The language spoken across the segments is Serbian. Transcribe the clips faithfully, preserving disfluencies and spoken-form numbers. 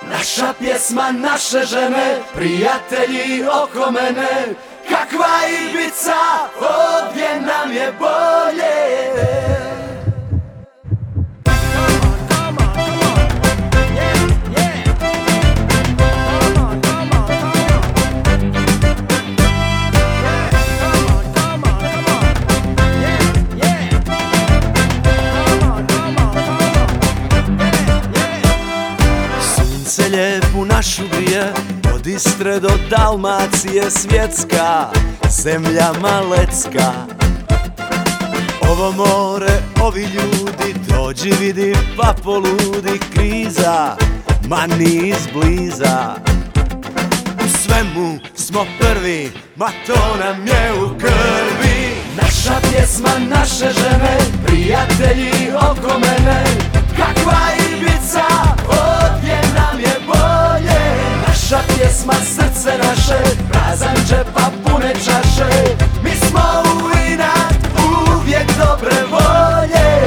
Naša pjesma, naše žene, prijatelji oko mene. Kakva Ibiza, ovdje nam je bolje. Sunce lijepu našu grije, od Istre do Dalmacije, svjetska zemlja malecka. Ovo more, ovi ljudi, dođi vidi pa poludi. Kriza, ma ni izbliza. U svemu smo prvi, ma to nam je u krvi. Naša pjesma, naše žene, prijatelji oko mene. Kakva Ibiza, ovdje nam je bolje. Naša pjesma, srce naše, prazan džep pa pune čaše. Mi smo u inat, uvijek dobre volje.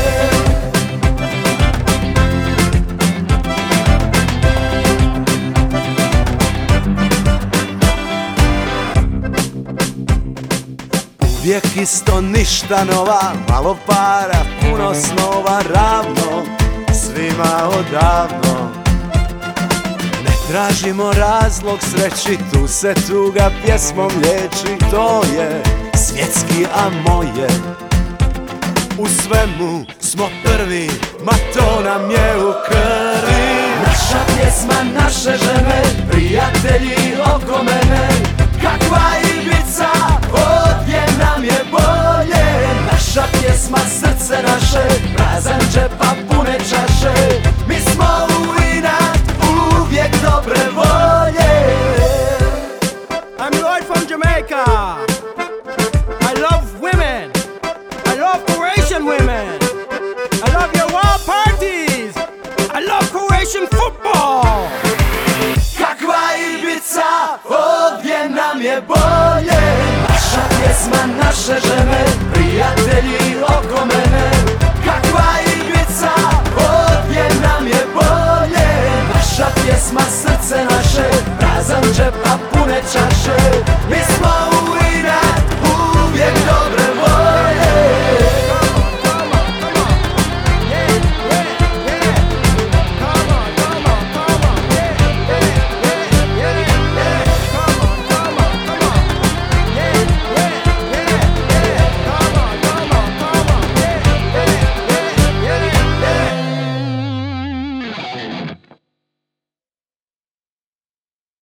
Uvijek isto, ništa nova, malo para, puno snova, ravno svima odavno. Ne tražimo razlog sreći, tu se tuga pjesmom liječi. To je svjetski, a moje u svemu smo prvi, ma to nam je u krvi. Naša pjesma, naše žene, prijatelji oko mene. Kakva Ibiza, ovdje nam je bolje. Naša pjesma, srce naše, prazan džep pa pune čaše.